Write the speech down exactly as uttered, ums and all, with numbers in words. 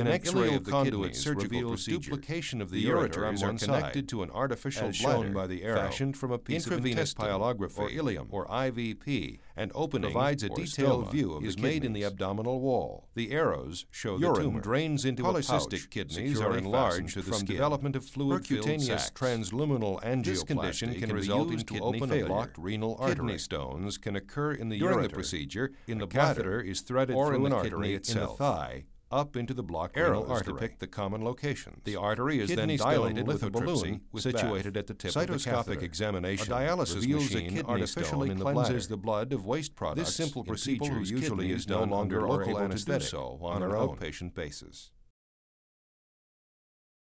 and an an X-ray of the conduit kidneys surgical reveals procedure. duplication of the, The ureters ureters are are connected side, to an artificial as bladder shown by the arrow, fashioned from a piece of intravenous intestine, pyelography, or ileum, or I V P, and opening provides a or detailed stoma view of is the made in the kidneys. abdominal wall. The arrows show Urine the tumor drains into Polycystic a pouch. kidneys Securely are enlarged fastened to the from skin. development of fluid-filled Percutaneous sacs. transluminal angioplasty This condition can can be result in used to kidney open a failure. blocked renal Kidney artery. stones can occur in the During ureter. the procedure, in the a bladder catheter is threaded or through in an the artery kidney in the itself. thigh up into the blocked Arrows renal artery. depict the common locations. The artery is Kidney then stone dilated with a lithotripsy balloon with situated bath. at the tip of the Cytoscopic catheter. examination A dialysis reveals machine a kidney artificially stone in the cleanses bladder. the blood of waste products. This simple in people procedure whose usually kidney is is no done longer under local local anesthetic anesthetic on on an their own. outpatient basis.